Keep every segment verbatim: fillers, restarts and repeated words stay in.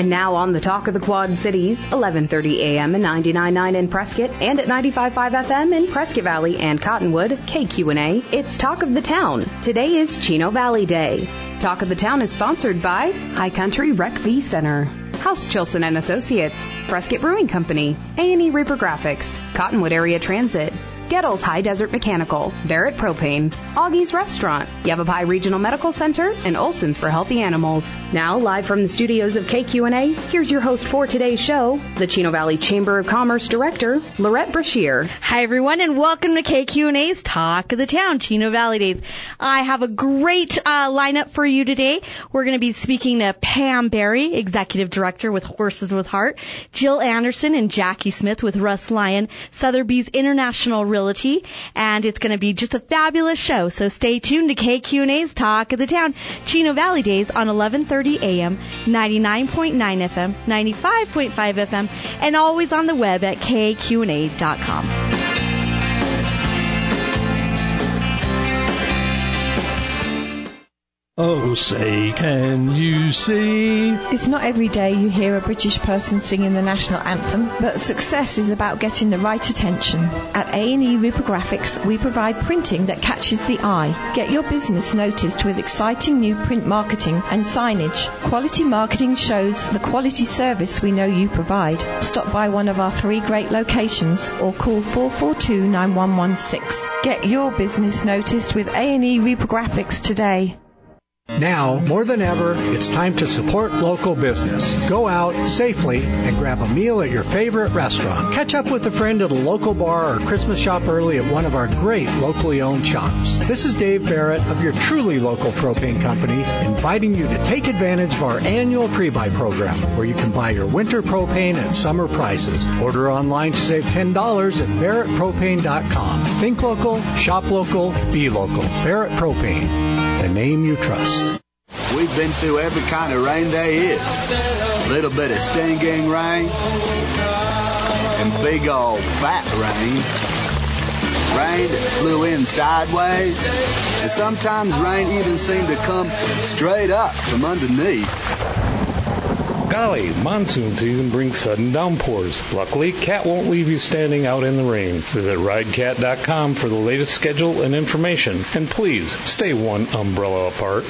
And now on the Talk of the Quad Cities, eleven thirty a.m. and ninety-nine point nine in Prescott and at ninety-five point five F M in Prescott Valley and Cottonwood, K Q and A, it's Talk of the Town. Today is Chino Valley Day. Talk of the Town is sponsored by High Country Rec V Center, House Chilson and Associates, Prescott Brewing Company, A and E Reaper Graphics, Cottonwood Area Transit, Gettle's High Desert Mechanical, Barrett Propane, Augie's Restaurant, Yavapai Regional Medical Center, and Olson's for Healthy Animals. Now, live from the studios of K Q and A, here's your host for today's show, the Chino Valley Chamber of Commerce Director, Lorette Brashear. Hi, everyone, and welcome to K Q and A's Talk of the Town, Chino Valley Days. I have a great uh, lineup for you today. We're going to be speaking to Pam Berry, Executive Director with Horses with Heart, Jill Anderson and Jackie Smith with Russ Lyon, Sotheby's International Realty, and it's going to be just a fabulous show. So stay tuned to K Q and A's Talk of the Town, Chino Valley Days on eleven thirty a.m., ninety-nine point nine F M, ninety-five point five F M, and always on the web at K Q and A dot com. Oh, say, can you see? It's not every day you hear a British person singing the national anthem, but success is about getting the right attention. At A and E Reaper Graphics, we provide printing that catches the eye. Get your business noticed with exciting new print marketing and signage. Quality marketing shows the quality service we know you provide. Stop by one of our three great locations or call four four two, nine one one six. Get your business noticed with A and E Reaper Graphics today. Now, more than ever, it's time to support local business. Go out safely and grab a meal at your favorite restaurant. Catch up with a friend at a local bar or Christmas shop early at one of our great locally owned shops. This is Dave Barrett of your truly local propane company, inviting you to take advantage of our annual pre-buy program, where you can buy your winter propane at summer prices. Order online to save ten dollars at barrett propane dot com. Think local, shop local, be local. Barrett Propane, the name you trust. We've been through every kind of rain there is. A little bit of stinging rain and big old fat rain. Rain that flew in sideways, and sometimes rain even seemed to come straight up from underneath. Golly, monsoon season brings sudden downpours. Luckily, Cat won't leave you standing out in the rain. Visit ride cat dot com for the latest schedule and information. And please, stay one umbrella apart.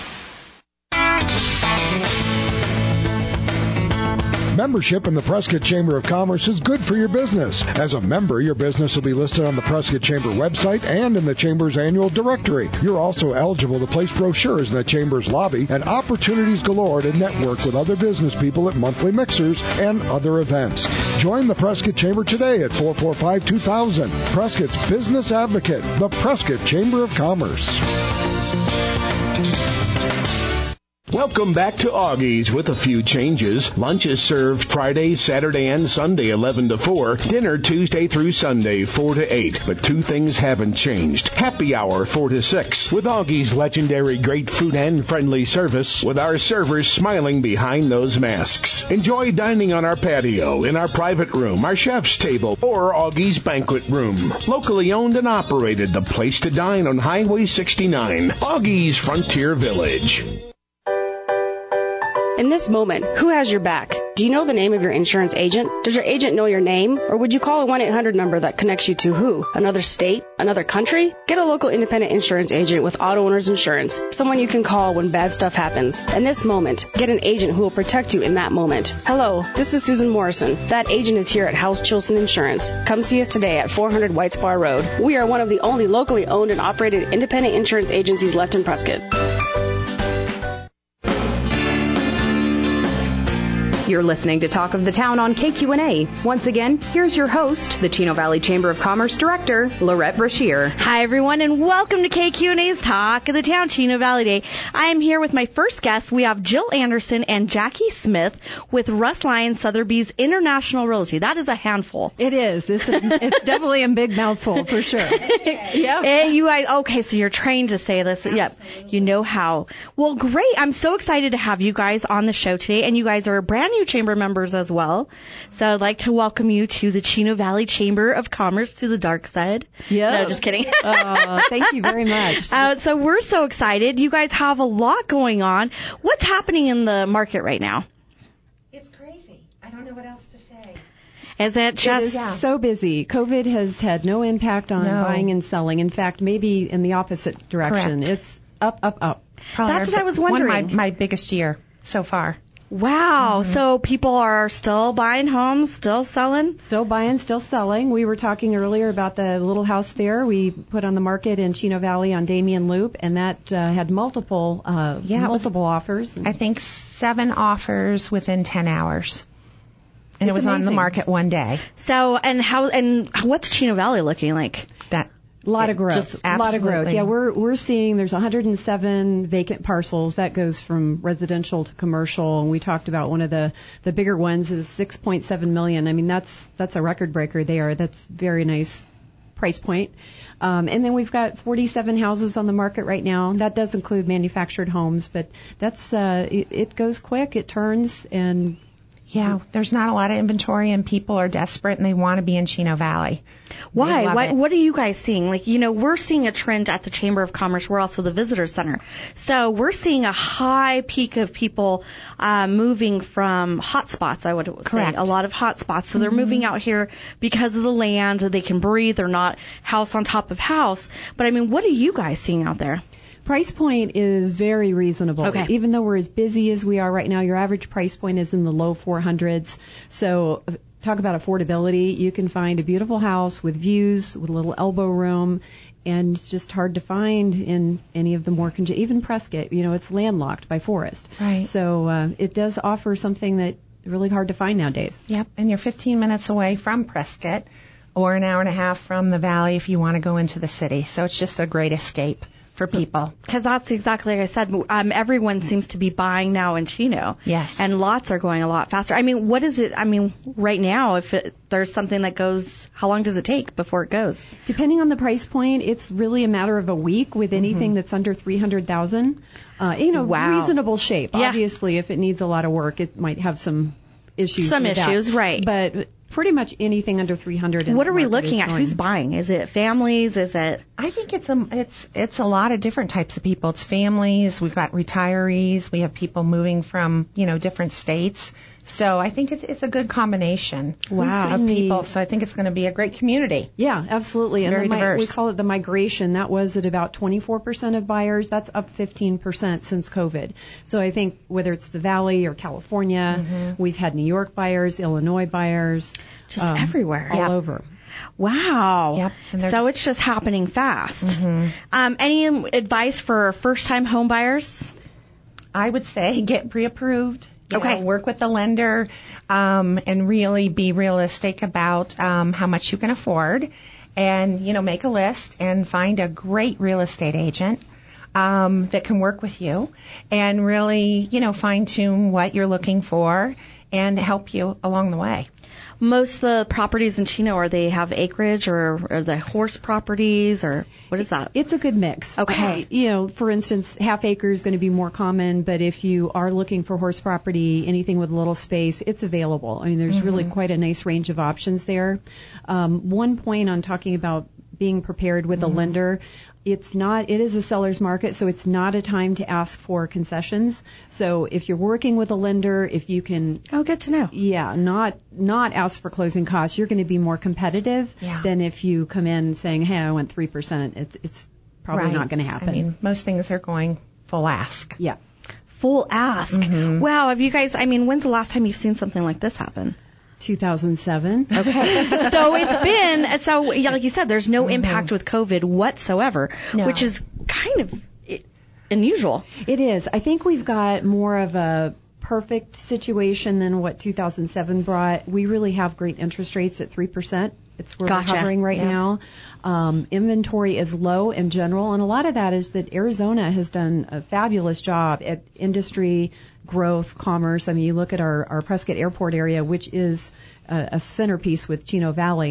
Membership in the Prescott Chamber of Commerce is good for your business. As a member, your business will be listed on the Prescott Chamber website and in the Chamber's annual directory. You're also eligible to place brochures in the Chamber's lobby and opportunities galore to network with other business people at monthly mixers and other events. Join the Prescott Chamber today at four four five, two thousand. Prescott's Business Advocate, the Prescott Chamber of Commerce. Welcome back to Augie's with a few changes. Lunch is served Friday, Saturday, and Sunday, eleven to four. Dinner Tuesday through Sunday, four to eight. But two things haven't changed. Happy hour, four to six. With Augie's legendary great food and friendly service, with our servers smiling behind those masks. Enjoy dining on our patio, in our private room, our chef's table, or Augie's banquet room. Locally owned and operated, the place to dine on Highway sixty-nine. Augie's Frontier Village. In this moment, who has your back? Do you know the name of your insurance agent? Does your agent know your name? Or would you call a one eight hundred number that connects you to who? Another state? Another country? Get a local independent insurance agent with Auto Owners Insurance. Someone you can call when bad stuff happens. In this moment, get an agent who will protect you in that moment. Hello, this is Susan Morrison. That agent is here at House Chilson Insurance. Come see us today at four hundred White Spar Road. We are one of the only locally owned and operated independent insurance agencies left in Prescott. You're listening to Talk of the Town on K Q and A. Once again, here's your host, the Chino Valley Chamber of Commerce Director, Lorette Brashear. Hi, everyone, and welcome to K Q and A's Talk of the Town, Chino Valley Day. I am here with my first guests. We have Jill Anderson and Jackie Smith with Russ Lyon Sotheby's International Realty. That is a handful. It is. It's, a, it's definitely a big mouthful, for sure. Yeah. You guys, okay, so you're trained to say this. Yep. You know how. Well, great. I'm so excited to have you guys on the show today, and you guys are brand new chamber members as well. So I'd like to welcome you to the Chino Valley Chamber of Commerce, to the dark side. Yeah. No, just kidding. uh, thank you very much. Uh, so we're so excited. You guys have a lot going on. What's happening in the market right now? It's crazy. I don't know what else to say. Is it just it is yeah. so busy? COVID has had no impact on no. buying and selling. In fact, maybe in the opposite direction. Correct. It's up, up, up. Probably That's what I was wondering. One of my, my biggest year so far. Wow. Mm-hmm. So people are still buying homes, still selling? Still buying, still selling. We were talking earlier about the little house there we put on the market in Chino Valley on Damien Loop, and that uh, had multiple uh, yeah, multiple was, offers. I think seven offers within ten hours. And it's it was amazing. on the market one day. So, and how, and what's Chino Valley looking like? That A lot of growth. Just a lot of growth. absolutely. Yeah, we're we're seeing there's one hundred seven vacant parcels. That goes from residential to commercial. And we talked about one of the, the bigger ones is six point seven million. I mean, that's that's a record breaker there. That's very nice price point. Um, and then we've got forty-seven houses on the market right now. That does include manufactured homes, but that's uh, it, it goes quick. It turns and. Yeah, there's not a lot of inventory and people are desperate and they want to be in Chino Valley. Why? love What, it. what are you guys seeing? Like, you know, we're seeing a trend at the Chamber of Commerce. We're also the visitor center. So we're seeing a high peak of people uh, moving from hot spots, I would say. Correct. A lot of hot spots. So they're Mm-hmm. moving out here because of the land. They can breathe. They're not house on top of house. But, I mean, what are you guys seeing out there? Price point is very reasonable. Okay. Even though we're as busy as we are right now, your average price point is in the low four hundreds. So uh, talk about affordability. You can find a beautiful house with views, with a little elbow room, and it's just hard to find in any of the more, conge- even Prescott, you know, it's landlocked by forest. Right. So uh, it does offer something that really hard to find nowadays. Yep, and you're fifteen minutes away from Prescott or an hour and a half from the valley if you want to go into the city. So it's just a great escape for people. Because that's exactly like I said. Um, everyone seems to be buying now in Chino. Yes. And lots are going a lot faster. I mean, what is it? I mean, right now, if it, there's something that goes, how long does it take before it goes? Depending on the price point, it's really a matter of a week with anything Mm-hmm. that's under three hundred thousand. Uh, you know, Wow. reasonable shape. Yeah. Obviously, if it needs a lot of work, it might have some issues. Some with that. issues, right. But pretty much anything under three hundred. in What the are we market looking is at? going. Who's buying? Is it families? Is it? I think it's a it's it's a lot of different types of people. It's families. We've got retirees. We have people moving from you know different states. So I think it's it's a good combination Wow. of people. So I think it's going to be a great community. Yeah, absolutely. And Very the mi- diverse. we call it the migration. That was at about twenty-four percent of buyers. That's up fifteen percent since COVID. So I think whether it's the Valley or California, Mm-hmm. we've had New York buyers, Illinois buyers. Just um, everywhere. All Yep. over. Wow. Yep, and they're So just- it's just happening fast. Mm-hmm. Um, any advice for first-time home buyers? I would say get pre-approved. You Okay. know, work with the lender um, and really be realistic about um, how much you can afford, and you know make a list and find a great real estate agent um, that can work with you and really you know fine tune what you're looking for and help you along the way. Most of the properties in Chino, are they have acreage or are they horse properties or what is that? It's a good mix. Okay. Uh, you know, for instance, half acre is going to be more common, but if you are looking for horse property, anything with a little space, it's available. I mean, there's Mm-hmm. really quite a nice range of options there. Um, one point on talking about being prepared with a Mm-hmm. lender, it's not, it is a seller's market, so it's not a time to ask for concessions. So if you're working with a lender, if you can, Oh, good to know. yeah, not, not ask for closing costs, you're going to be more competitive Yeah. than if you come in saying, hey, I want three percent. It's, it's probably Right. not going to happen. I mean, most things are going full ask. yeah. Full ask. Mm-hmm. Wow. Have you guys, I mean, when's the last time you've seen something like this happen? two thousand seven. Okay. So it's been, so yeah, like you said, there's no impact with COVID whatsoever, No. which is kind of i- unusual. It is. I think we've got more of a perfect situation than what two thousand seven brought. We really have great interest rates at three percent. It's where Gotcha. we're hovering right Yeah. now. Um, inventory is low in general, and a lot of that is that Arizona has done a fabulous job at industry growth, commerce. I mean, you look at our, our Prescott Airport area, which is a, a centerpiece with Chino Valley.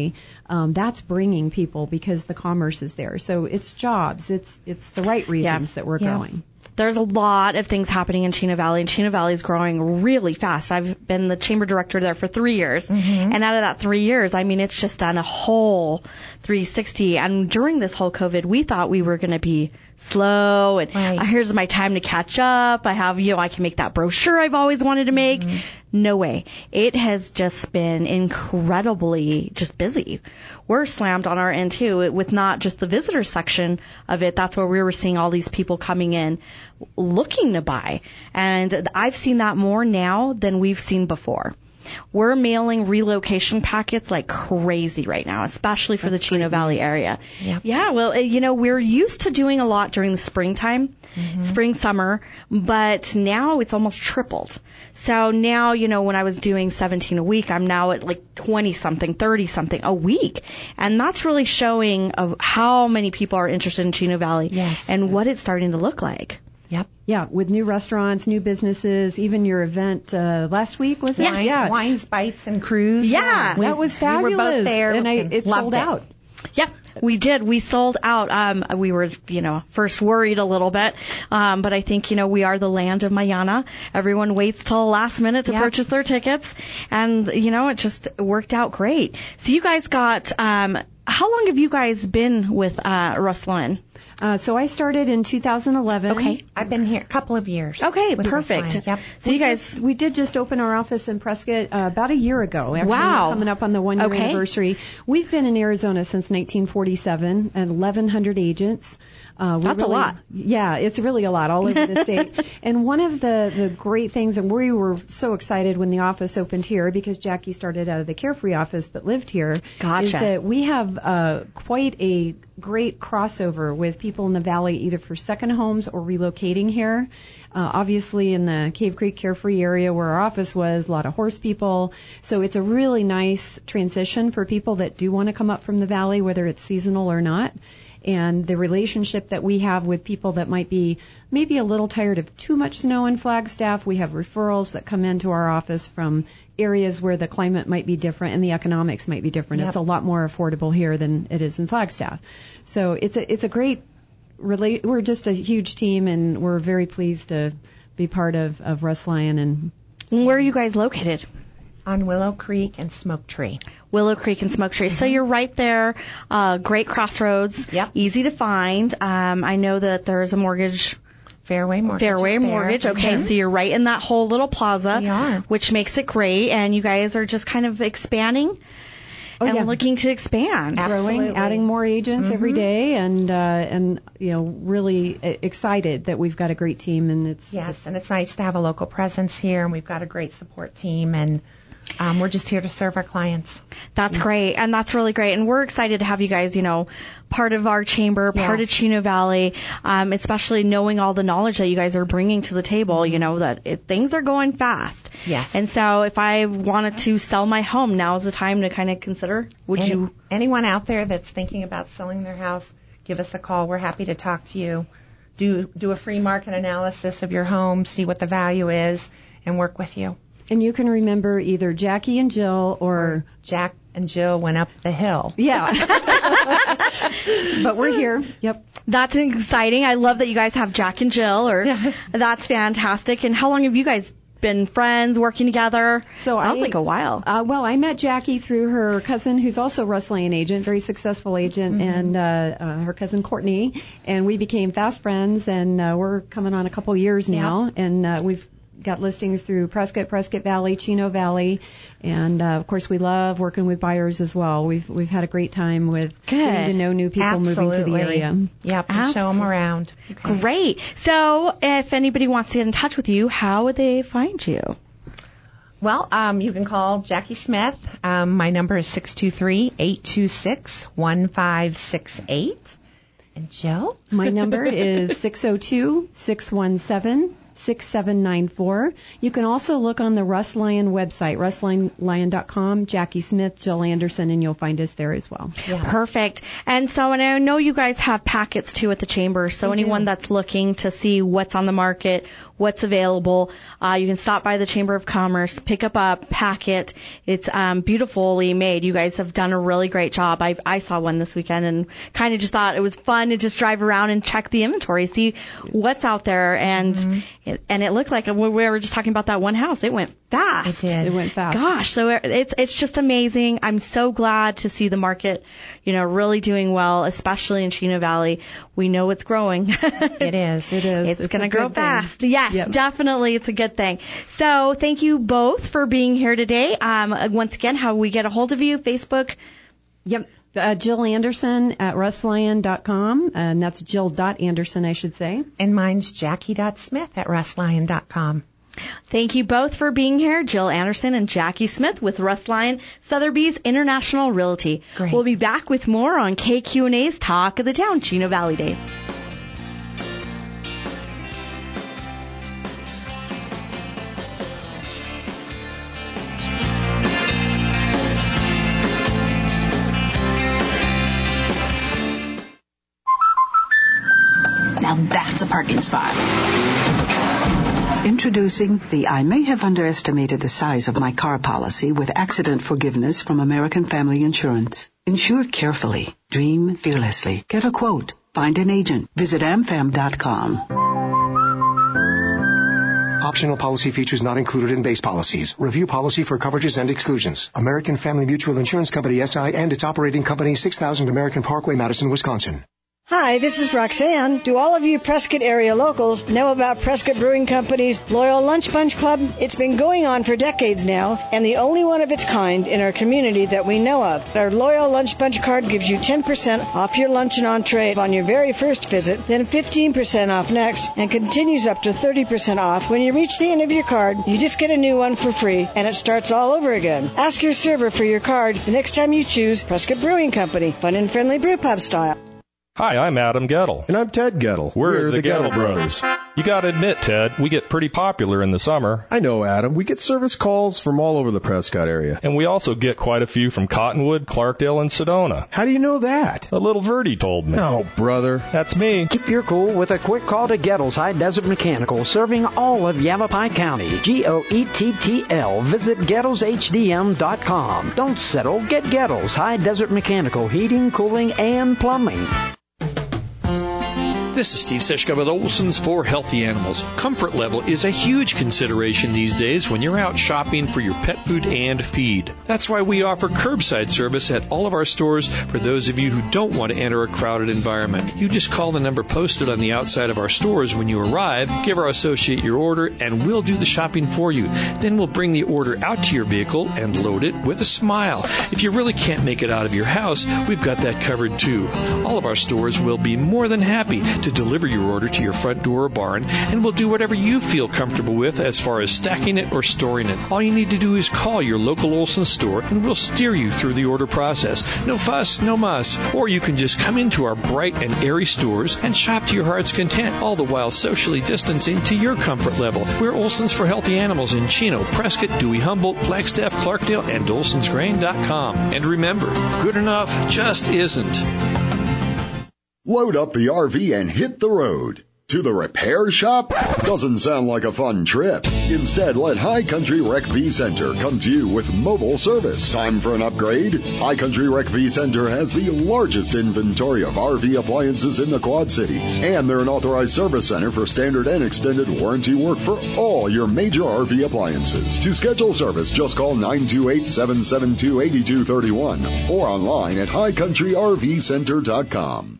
um, that's bringing people because the commerce is there. So it's jobs. It's it's the right reasons Yeah. that we're Yeah. growing. There's a lot of things happening in Chino Valley, and Chino Valley is growing really fast. I've been the chamber director there for three years, Mm-hmm. and out of that three years, I mean, it's just done a whole three sixty. And during this whole COVID, we thought we were going to be slow, and Right. uh, here's my time to catch up. I have, you know, I can make that brochure I've always wanted to make. Mm-hmm. No way. It has just been incredibly just busy. We're slammed on our end too, with not just the visitor section of it. That's where we were seeing all these people coming in looking to buy. And I've seen that more now than we've seen before. We're mailing relocation packets like crazy right now, especially for That's the Chino great Valley news. area. Yep. Yeah, well, uh, you know, we're used to doing a lot during the springtime, Mm-hmm. spring, summer, but now it's almost tripled. So now, you know, when I was doing seventeen a week, I'm now at like twenty something, thirty something a week. And that's really showing of how many people are interested in Chino Valley Yes. and what it's starting to look like. Yep. Yeah, with new restaurants, new businesses, even your event uh, last week, was it? Wines, Yeah. Wines, Bites, and Cruise. Yeah. That was fabulous. We were both there and I, and it loved sold it. out. Yep, we did. We sold out. Um, we were, you know, first worried a little bit, um, but I think, you know, we are the land of Mayana. Everyone waits till the last minute to Yep. purchase their tickets, and you know, it just worked out great. So you guys got. Um, how long have you guys been with uh, Russ Lyon? Uh, so I started in two thousand eleven. Okay. I've been here a couple of years. Okay, with perfect. Russ Lyon. Yep. So you guys. We did just open our office in Prescott uh, about a year ago. Actually, Wow. We're coming up on the one year Okay. anniversary. We've been in Arizona since nineteen forty-seven, and eleven hundred agents. Uh, we That's a really- lot. Yeah, it's really a lot all over the state. And one of the, the great things, and we were so excited when the office opened here because Jackie started out of the Carefree office but lived here, Gotcha. is that we have uh, quite a great crossover with people in the valley either for second homes or relocating here. Uh, obviously in the Cave Creek Carefree area where our office was, a lot of horse people. So it's a really nice transition for people that do want to come up from the valley, whether it's seasonal or not. And the relationship that we have with people that might be maybe a little tired of too much snow in Flagstaff. We have referrals that come into our office from areas where the climate might be different and the economics might be different. Yep. It's a lot more affordable here than it is in Flagstaff. So it's a it's a great relate. We're just a huge team, and we're very pleased to be part of of Russ Lyon. And Where are you guys located? On Willow Creek and Smoke Tree. Willow Creek and Smoke Tree. So you're right there. Uh, great crossroads. Yep. Easy to find. Um, I know that there's a mortgage. Fairway Mortgage. Fairway is there. Mortgage. Okay, Mhm. so you're right in that whole little plaza. We are. Which makes it great. And you guys are just kind of expanding Oh, and yeah. looking to expand. Absolutely. growing, adding more agents Mm-hmm. every day, and uh, and you know really uh, excited that we've got a great team, and it's Yes, and it's nice to have a local presence here, and we've got a great support team, and um, we're just here to serve our clients. That's great, and that's really great, and we're excited to have you guys, you know, part of our chamber, part Yes. of Chino Valley, um, especially knowing all the knowledge that you guys are bringing to the table, you know, that it, things are going fast. Yes. And so if I wanted to sell my home, now is the time to kind of consider, would Any- you? Anyone out there that's thinking about selling their house, give us a call. We're happy to talk to you. Do do a free market analysis of your home, see what the value is, and work with you. and you can remember either Jackie and Jill or Jack and Jill went up the hill. yeah, but we're here. Yep. That's exciting. I love that you guys have Jack and Jill, or Yeah. that's fantastic. And how long have you guys been friends, working together? So Sounds I- like a while. Uh, well, I met Jackie through her cousin, who's also a Russ Lyon agent, very successful agent, and uh, uh, her cousin Courtney, and we became fast friends, and uh, we're coming on a couple years now, and uh, we've got listings through Prescott, Prescott Valley, Chino Valley, and uh, of course we love working with buyers as well. We've we've had a great time with Good. getting to know new people Absolutely. moving to the area. Yep, and show them Absolutely. around. Great. So if anybody wants to get in touch with you, how would they find you? Well, um, you can call Jackie Smith. Um, my number is six two three, eight two six, one five six eight. And Jill? My number is six oh two, six one seven, six seven nine four. You can also look on the Russ Lyon website, russ lyon dot com, Jackie Smith, Jill Anderson, and you'll find us there as well. Yes. Perfect. And so, and I know you guys have packets too at the chamber. So We anyone do. that's looking to see what's on the market, what's available. Uh, you can stop by the Chamber of Commerce, pick up a packet. It's um, beautifully made. You guys have done a really great job. I, I saw one this weekend and kind of just thought it was fun to just drive around and check the inventory, see what's out there. And mm-hmm. it, and it looked like we were just talking about that one house. It went fast. It did. It went fast. Gosh, so it's it's just amazing. I'm so glad to see the market, you know, really doing well, especially in Chino Valley. We know it's growing. It is. It is. It's, it's going to grow thing. fast. Yes, yep. Definitely. It's a good thing. So thank you both for being here today. Um, once again, how we get a hold of you, Facebook. Yep. Uh, Jill Anderson at russ lyon dot com, and that's Jill dot Anderson, I should say. And mine's Jackie dot Smith at russ lyon dot com. Thank you both for being here, Jill Anderson and Jackie Smith with Russ Lyon, Sotheby's International Realty. Great. We'll be back with more on K Q and A's Talk of the Town, Chino Valley Days. Now that's a parking spot. Introducing the I may have underestimated the size of my car policy with accident forgiveness from American Family Insurance. Insure carefully. Dream fearlessly. Get a quote. Find an agent. Visit am fam dot com. Optional policy features not included in base policies. Review policy for coverages and exclusions. American Family Mutual Insurance Company S I and its operating company six thousand American Parkway, Madison, Wisconsin. Hi, this is Roxanne. Do all of you Prescott area locals know about Prescott Brewing Company's Loyal Lunch Bunch Club? It's been going on for decades now, and the only one of its kind in our community that we know of. Our Loyal Lunch Bunch card gives you ten percent off your lunch and entree on your very first visit, then fifteen percent off next, and continues up to thirty percent off. When you reach the end of your card, you just get a new one for free, and it starts all over again. Ask your server for your card the next time you choose Prescott Brewing Company, fun and friendly brew pub style. Hi, I'm Adam Gettle. And I'm Ted Gettle. We're, We're the, the Gettle, Gettle Brothers. Brothers. You gotta admit, Ted, we get pretty popular in the summer. I know, Adam. We get service calls from all over the Prescott area. And we also get quite a few from Cottonwood, Clarkdale, and Sedona. How do you know that? A little Verdi told me. Oh, brother. That's me. Keep your cool with a quick call to Gettle's High Desert Mechanical, serving all of Yavapai County. G O E T T L. Visit Gettles H D M dot com. Don't settle. Get Gettle's High Desert Mechanical, heating, cooling, and plumbing. This is Steve Seshka with Olson's for Healthy Animals. Comfort level is a huge consideration these days when you're out shopping for your pet food and feed. That's why we offer curbside service at all of our stores for those of you who don't want to enter a crowded environment. You just call the number posted on the outside of our stores when you arrive, give our associate your order, and we'll do the shopping for you. Then we'll bring the order out to your vehicle and load it with a smile. If you really can't make it out of your house, we've got that covered too. All of our stores will be more than happy to deliver your order to your front door or barn, and we'll do whatever you feel comfortable with as far as stacking it or storing it. All you need to do is call your local Olson store, and we'll steer you through the order process. No fuss, no muss. Or you can just come into our bright and airy stores and shop to your heart's content, all the while socially distancing to your comfort level. We're Olson's for Healthy Animals in Chino, Prescott, Dewey, Humboldt, Flagstaff, Clarkdale, and olsons grain dot com. And remember, good enough just isn't. Load up the R V and hit the road. To the repair shop? Doesn't sound like a fun trip. Instead, let High Country Rec V Center come to you with mobile service. Time for an upgrade? High Country Rec V Center has the largest inventory of R V appliances in the Quad Cities. And they're an authorized service center for standard and extended warranty work for all your major R V appliances. To schedule service, just call nine two eight, seven seven two, eight two three one or online at high country r v center dot com.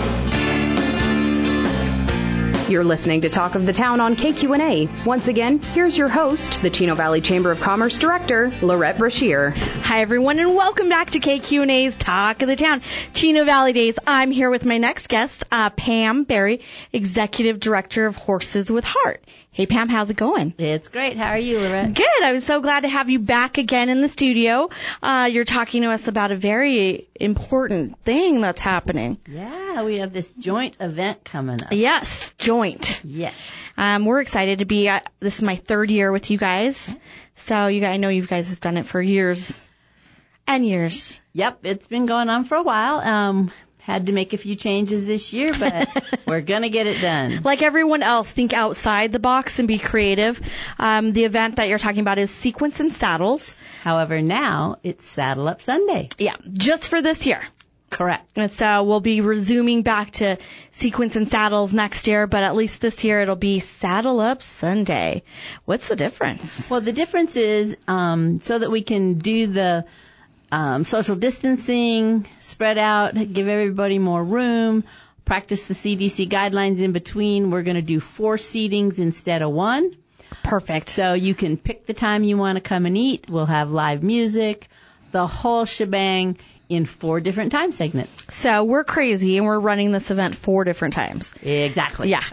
You're listening to Talk of the Town on K Q and A. Once again, here's your host, the Chino Valley Chamber of Commerce Director, Lorette Brashear. Hi, everyone, and welcome back to K Q and A's Talk of the Town, Chino Valley Days. I'm here with my next guest, uh, Pam Berry, Executive Director of Horses with Heart. Hey, Pam, how's it going? It's great. How are you, Lorette? Good. I was so glad to have you back again in the studio. Uh, you're talking to us about a very important thing that's happening. Yeah, we have this joint event coming up. Yes, joint. Yes. Um, we're excited to be, uh, this is my third year with you guys. So you guys, I know you guys have done it for years and years. Yep, it's been going on for a while. Um, had to make a few changes this year, but we're going to get it done. Like everyone else, think outside the box and be creative. Um, the event that you're talking about is Sequence and Saddles. However, now it's Saddle Up Sunday. Yeah, just for this year. Correct. And so we'll be resuming back to Sequence and Saddles next year, but at least this year it'll be Saddle Up Sunday. What's the difference? Well, the difference is um, so that we can do the um, social distancing, spread out, give everybody more room, practice the C D C guidelines in between. We're going to do four seatings instead of one. Perfect. So you can pick the time you want to come and eat. We'll have live music, the whole shebang, in four different time segments. So we're crazy and we're running this event four different times. Exactly. Yeah.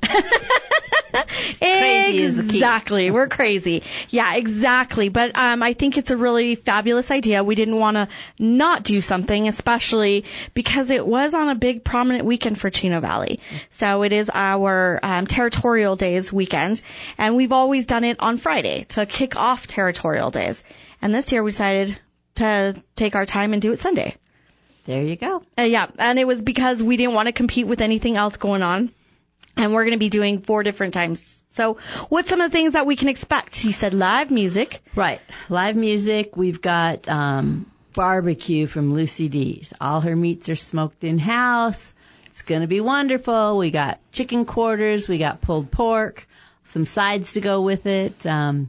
Crazy is the key. Exactly. We're crazy. Yeah, exactly. But um, I think it's a really fabulous idea. We didn't want to not do something, especially because it was on a big prominent weekend for Chino Valley. So it is our um, Territorial Days weekend, and we've always done it on Friday to kick off Territorial Days. And this year we decided to take our time and do it Sunday. There you go. Uh, yeah, and it was because we didn't want to compete with anything else going on. And we're going to be doing four different times. So what's some of the things that we can expect? You said live music. Right. Live music. We've got um, barbecue from Lucy D's. All her meats are smoked in-house. It's going to be wonderful. We got chicken quarters. We got pulled pork. Some sides to go with it. Um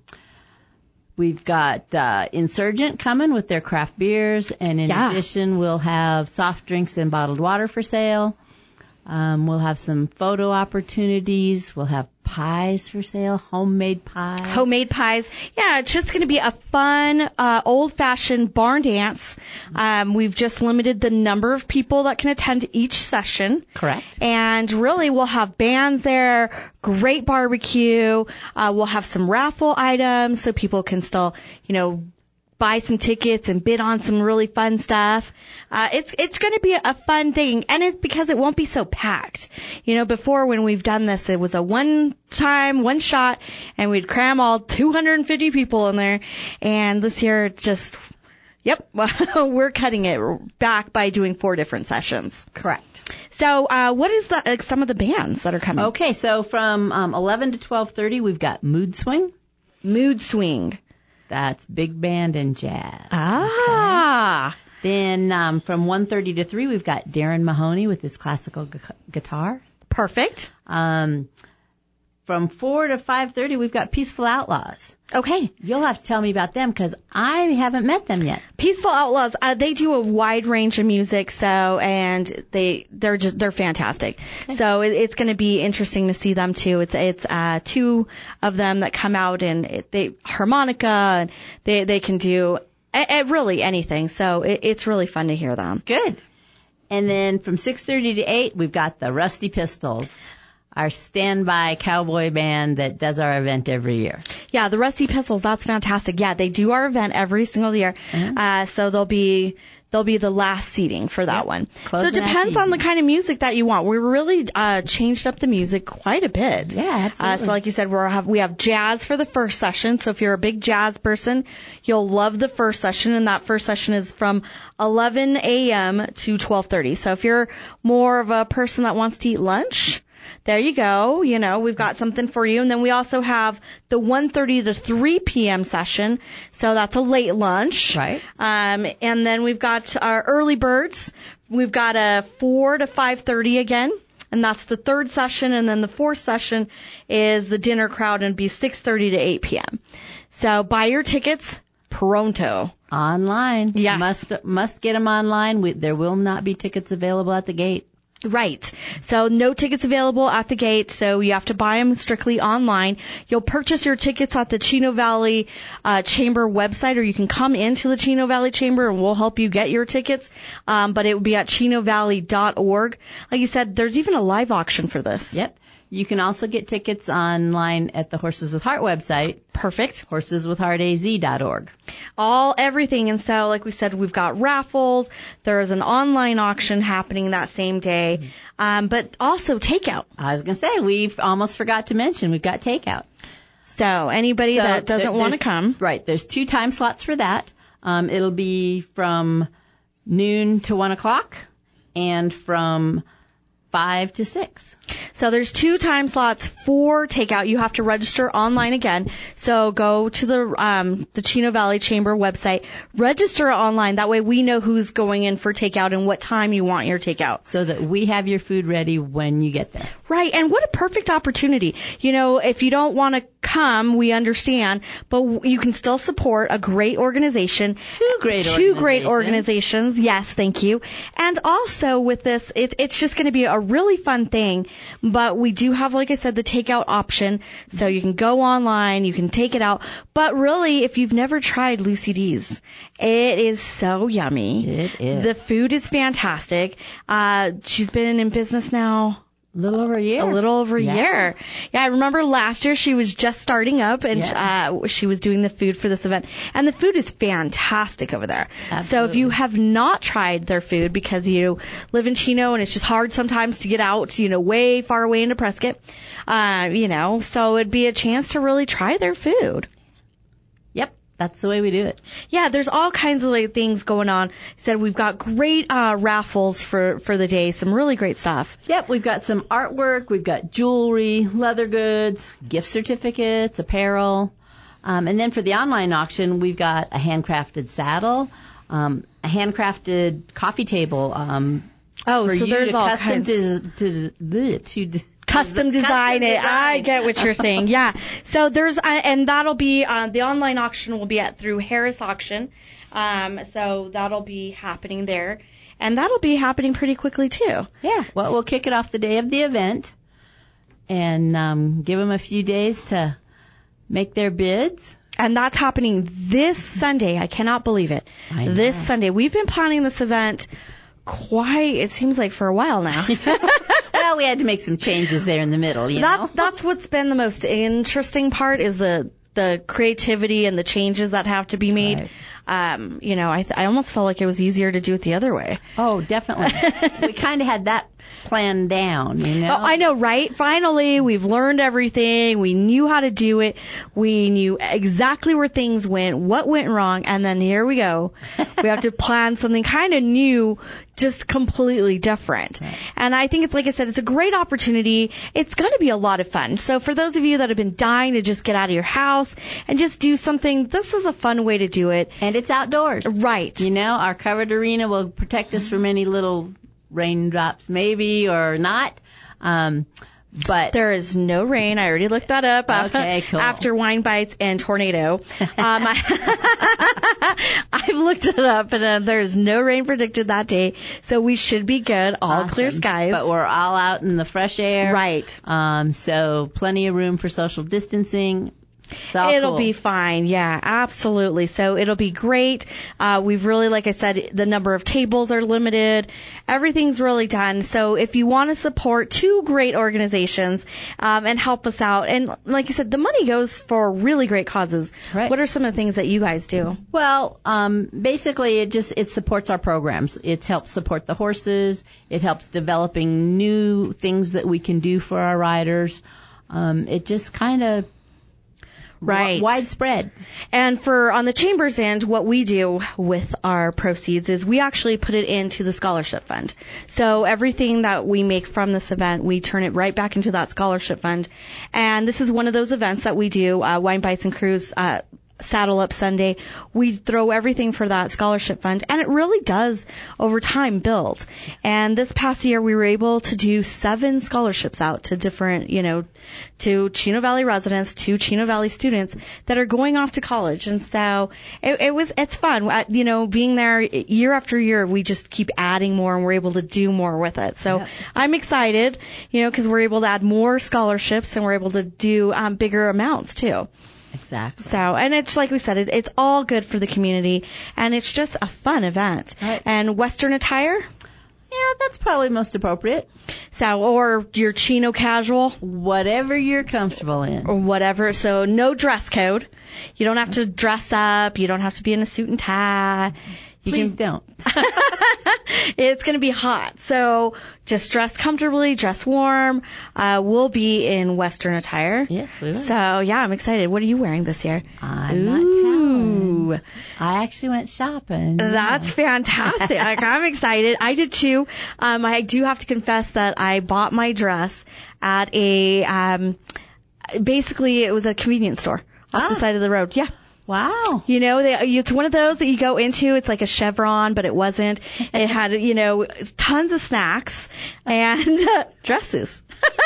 We've got uh, Insurgent coming with their craft beers, and in yeah. addition, we'll have soft drinks and bottled water for sale. Um, we'll have some photo opportunities. We'll have pies for sale, homemade pies. Homemade pies. Yeah, it's just going to be a fun, uh, old-fashioned barn dance. Um, we've just limited the number of people that can attend each session. Correct. And really, we'll have bands there, great barbecue. Uh, we'll have some raffle items so people can still, you know, buy some tickets and bid on some really fun stuff. Uh, it's, it's going to be a fun thing. And it's because it won't be so packed. You know, before when we've done this, it was a one time, one shot, and we'd cram all two hundred fifty people in there. And this year, it just, yep, we're cutting it back by doing four different sessions. Correct. So, uh, what is the, uh, some of the bands that are coming? Okay, so from, um, eleven to twelve thirty, we've got Mood Swing. Mood Swing. That's big band and jazz. Ah. Okay. Then um, from one thirty to three, we've got Darren Mahoney with his classical gu- guitar. Perfect. Um, from four to five thirty, we've got Peaceful Outlaws. Okay. You'll have to tell me about them because I haven't met them yet. Peaceful Outlaws, uh, they do a wide range of music, so, and they, they're just, they're fantastic. Okay. So it, it's going to be interesting to see them too. It's, it's, uh, two of them that come out and it, they, harmonica, and they, they can do a, a really anything. So it, it's really fun to hear them. Good. And then from six thirty to eight, we've got the Rusty Pistols, our standby cowboy band that does our event every year. Yeah, the Rusty Pistols, that's fantastic. Yeah, they do our event every single year. Mm-hmm. Uh, so they'll be, they'll be the last seating for that yep. one. Closing so it depends on the kind of music that you want. We really, uh, changed up the music quite a bit. Yeah, absolutely. Uh, so like you said, we have, we have jazz for the first session. So if you're a big jazz person, you'll love the first session. And that first session is from eleven a.m. to twelve thirty. So if you're more of a person that wants to eat lunch, there you go. You know, we've got something for you. And then we also have the one thirty to three p.m. session. So that's a late lunch. Right. Um, and then we've got our early birds. We've got a four to five thirty again. And that's the third session. And then the fourth session is the dinner crowd and it'd be six thirty to eight p.m. So buy your tickets pronto. Online. Yes. Must, must get them online. We, there will not be tickets available at the gate. Right. So no tickets available at the gate, so you have to buy them strictly online. You'll purchase your tickets at the Chino Valley uh, Chamber website, or you can come into the Chino Valley Chamber and we'll help you get your tickets. Um, but it would be at chino valley dot org. Like you said, there's even a live auction for this. Yep. You can also get tickets online at the Horses with Heart website. Perfect. horses with heart a z dot org. All, everything. And so, like we said, we've got raffles. There is an online auction happening that same day. Um, but also takeout. I was going to say, we've almost forgot to mention, we've got takeout. So anybody so that doesn't there, want to come. Right. There's two time slots for that. Um, it'll be from noon to one o'clock. and from five to six. So there's two time slots for takeout. You have to register online again. So go to the um, the Chino Valley Chamber website, register online. That way we know who's going in for takeout and what time you want your takeout. So that we have your food ready when you get there. Right, and what a perfect opportunity. You know, if you don't want to come, we understand, but you can still support a great organization. Two great Two organizations. great organizations. Yes, thank you. And also with this, it, it's just going to be a really fun thing, but we do have, like I said, the takeout option, so you can go online, you can take it out, but really, if you've never tried Lucy D's, it is so yummy. It is. The food is fantastic. Uh, she's been in business now a little over a year. A little over a yeah. year. Yeah, I remember last year she was just starting up and yeah. uh, she was doing the food for this event. And the food is fantastic over there. Absolutely. So if you have not tried their food because you live in Chino and it's just hard sometimes to get out, you know, way far away into Prescott, uh, you know, so it'd be a chance to really try their food. That's the way we do it. Yeah, there's all kinds of like things going on. Said we've got great uh, raffles for for the day, some really great stuff. Yep, we've got some artwork, we've got jewelry, leather goods, gift certificates, apparel, um, and then for the online auction, we've got a handcrafted saddle, um, a handcrafted coffee table. Um, oh, for so you there's to all custom kinds. to to, to, to Custom design it. design. I get what you're saying. Yeah. So there's, uh, and that'll be, uh, the online auction will be at through Harris Auction. Um, so that'll be happening there. And that'll be happening pretty quickly too. Yeah. Well, we'll kick it off the day of the event and, um, give them a few days to make their bids. And that's happening this Sunday. I cannot believe it. I know. This Sunday. We've been planning this event quite, it seems like for a while now. Well, we had to make some changes there in the middle, you that's, know. That's what's been the most interesting part is the, the creativity and the changes that have to be made. Right. Um, you know, I, th- I almost felt like it was easier to do it the other way. Oh, definitely. We kind of had that planned down, you know. Oh, I know, right? Finally, we've learned everything. We knew how to do it. We knew exactly where things went, what went wrong, and then here we go. We have to plan something kind of new, just completely different. Right. And I think it's, like I said, it's a great opportunity. It's going to be a lot of fun. So for those of you that have been dying to just get out of your house and just do something, this is a fun way to do it. And it's outdoors. Right. You know, our covered arena will protect us from any little raindrops, maybe, or not. Um, but there is no rain. I already looked that up. Okay, cool. After Wine Bites and Tornado. um, I, I've looked it up, and uh, there's no rain predicted that day, so we should be good. All awesome. Clear skies. But we're all out in the fresh air. Right. Um, so plenty of room for social distancing. It'll cool. be fine. Yeah, absolutely. So it'll be great. Uh, we've really, like I said, the number of tables are limited. Everything's really done. So if you want to support two great organizations, um, and help us out, and like you said, the money goes for really great causes. Right. What are some of the things that you guys do? Well, um, basically it just, it supports our programs. It helps support the horses. It helps developing new things that we can do for our riders. Um, it just kind of, Right. widespread. And for, on the Chamber's end, what we do with our proceeds is we actually put it into the scholarship fund. So everything that we make from this event, we turn it right back into that scholarship fund. And this is one of those events that we do, uh, Wine Bites and Cruise, uh, Saddle Up Sunday. We throw everything for that scholarship fund, and it really does over time build. And this past year we were able to do seven scholarships out to different, you know, to Chino Valley residents, to Chino Valley students that are going off to college. And so it, it was, it's fun. Uh, you know, being there year after year, we just keep adding more and we're able to do more with it. So yeah. I'm excited, you know, because we're able to add more scholarships and we're able to do um, bigger amounts too. Exactly. So, and it's like we said, it, it's all good for the community, and it's just a fun event. Right. And Western attire? Yeah, that's probably most appropriate. So, or your Chino casual? Whatever you're comfortable in. Or whatever. So, no dress code. You don't have to dress up. You don't have to be in a suit and tie. You Please can, don't. It's going to be hot. So just dress comfortably, dress warm. Uh, we'll be in Western attire. Yes, we will. So, yeah, I'm excited. What are you wearing this year? I'm not telling. you? I actually went shopping. That's fantastic. Like, I'm excited. I did too. Um, I do have to confess that I bought my dress at a, um, basically it was a convenience store off Ah. the side of the road. Yeah. Wow. You know, they, it's one of those that you go into, it's like a Chevron, but it wasn't. It had, you know, tons of snacks and uh, dresses.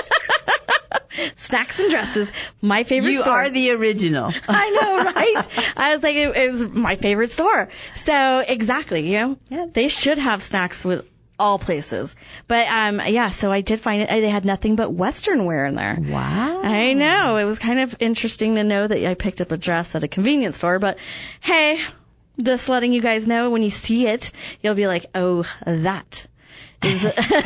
Snacks and dresses. My favorite You store. are the original. I know, right? I was like, it, it was my favorite store. So, exactly, you know, yeah. They should have snacks with all places. But, um, yeah, so I did find it, they had nothing but Western wear in there. Wow. I know. It was kind of interesting to know that I picked up a dress at a convenience store, but hey, just letting you guys know when you see it, you'll be like, oh, that is,